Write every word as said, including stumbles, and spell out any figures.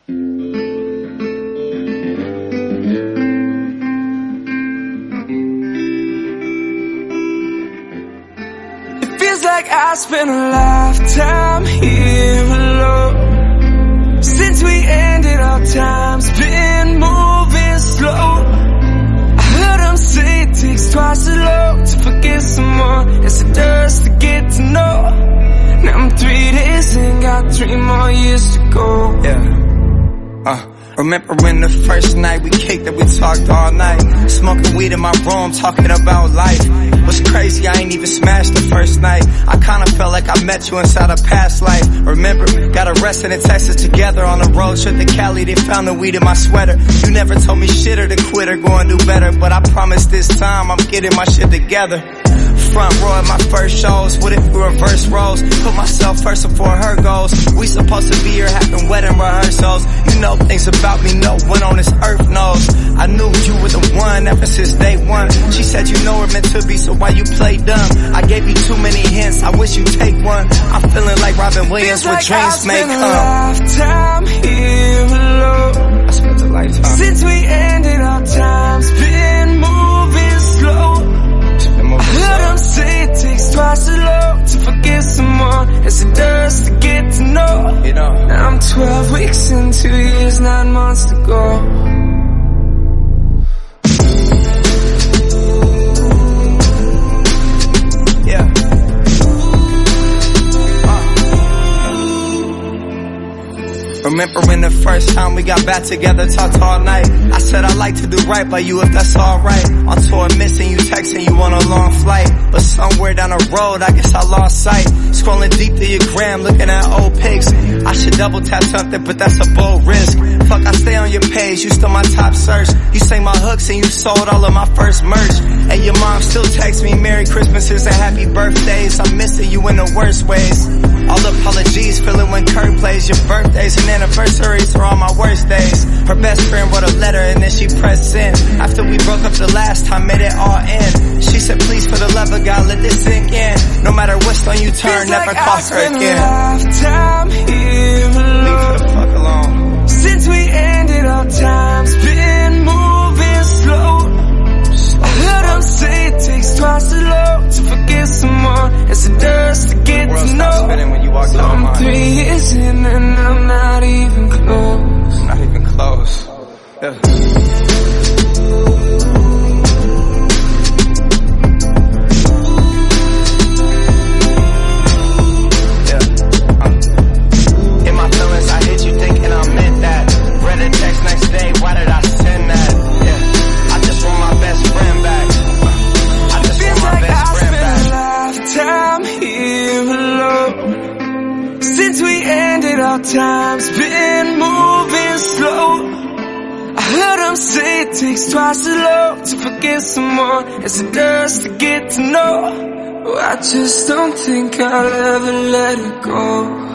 Feels like I spent a lifetime here alone. Since we ended, our time's been moving slow. I heard them say it takes twice as long to forget someone as it does to get to know. Now I'm three days in, got three more years to go. Yeah. Uh. Remember when the first night we kicked it, we talked all night. Smoking weed in my room, talking about life. What's crazy, I ain't even smashed the first night. I kinda felt like I met you inside a past life. Remember, got arrested in Texas together on a road trip to Cali. They found the weed in my sweater. You never told me shit or to quit or go and do better, but I promise this time I'm getting my shit together. Front row at my first shows, with it through reverse roles. Put myself first before her goals. We supposed to be here having wedding rehearsals. You know things about me no one on this earth knows. I knew you were the one ever since day one. She said you know we're meant to be, so why you play dumb? I gave you too many hints, I wish you take one. I'm feeling like Robin Williams with like dreams may come. I spent a lifetime here alone. I spent a lifetime. Since we ended, our time's been moving slow. I heard them say it takes twice as long to forget someone as it does to get to know. You know. Now I'm twelve weeks and two years, nine months to go. Remember when the first time we got back together, talked all night. I said I'd like to do right by you if that's alright. On tour missing you, texting you on a long flight. But somewhere down the road, I guess I lost sight. Scrolling deep through your gram, looking at old pics. I should double tap something, but that's a bold risk. Fuck, I stay on your page, you still my top search. You sang my hooks and you sold all of my first merch. And your mom still texts me Merry Christmases and Happy Birthdays. I'm missing you in the worst ways. All apologies, feeling when Kurt plays. Your birthdays and anniversaries are all my worst days. Her best friend wrote a letter and then she pressed send. After we broke up the last time, made it all end. She said please for the love of God, let this sink in. No matter what stone you turn, never like cross her again. Lifetime here alone. Leave her the fuck alone. Since we ended, our time's been moving slow. I heard them say it takes twice as long to forget someone as it does to get to know. When you walk So I'm three years in and I'm not even close. Not even close. Yeah. Our time's been moving slow. I heard them say it takes twice as long to forget someone as it does to get to know. Oh, I just don't think I'll ever let it go.